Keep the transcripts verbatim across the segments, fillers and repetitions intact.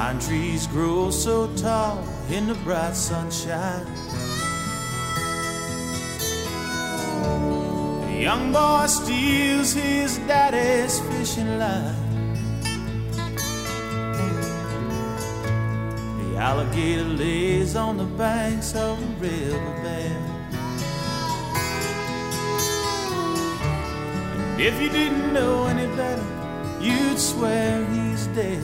Pine trees grow so tall in the bright sunshine. A young boy steals his daddy's fishing line. The alligator lays on the banks of the riverbed. And if you didn't know any better, you'd swear he's dead.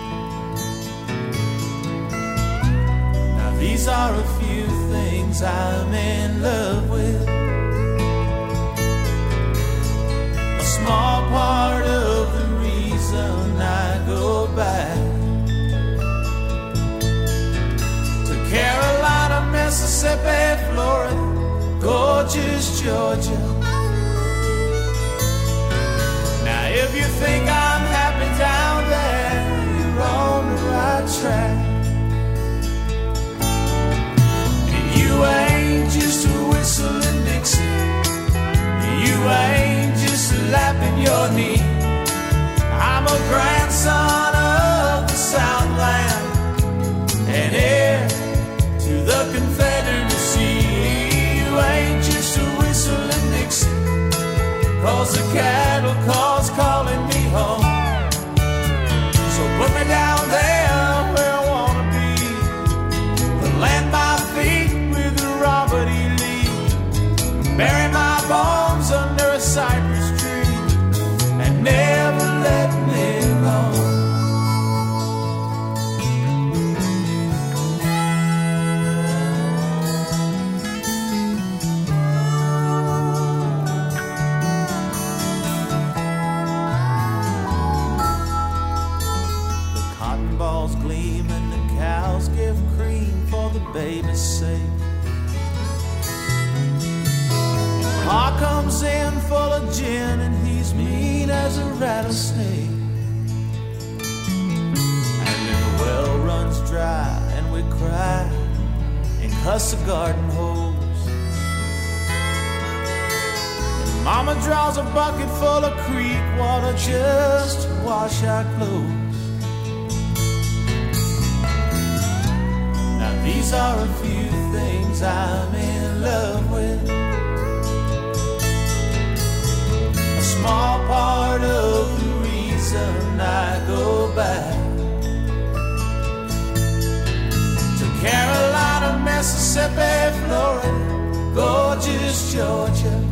Now these are a few things I'm in love with. A small part of the reason I go back to Carolina, Mississippi, Florida, gorgeous Georgia. Now if you think I'm happy down there, you're on the right track. You ain't just a whistling Dixie. You ain't just lapping your knee. I'm a grandson of the Southland and heir to the Confederacy. You ain't just a whistling Dixie, 'cause the cattle call's calling me home. So put me down there where I wanna be, but land my feet with Robert E. Lee. Bury my bones under a cypress tree and never let me go. The cotton balls gleam and the cows give cream for the baby's sake. Ma comes in full of gin and he's mean as a rattlesnake. And then the well runs dry and we cry and cuss the garden hose. And Mama draws a bucket full of creek water just to wash our clothes. Now these are a few things I'm in love with. Small part of the reason I go back to Carolina, Mississippi, Florida, gorgeous Georgia.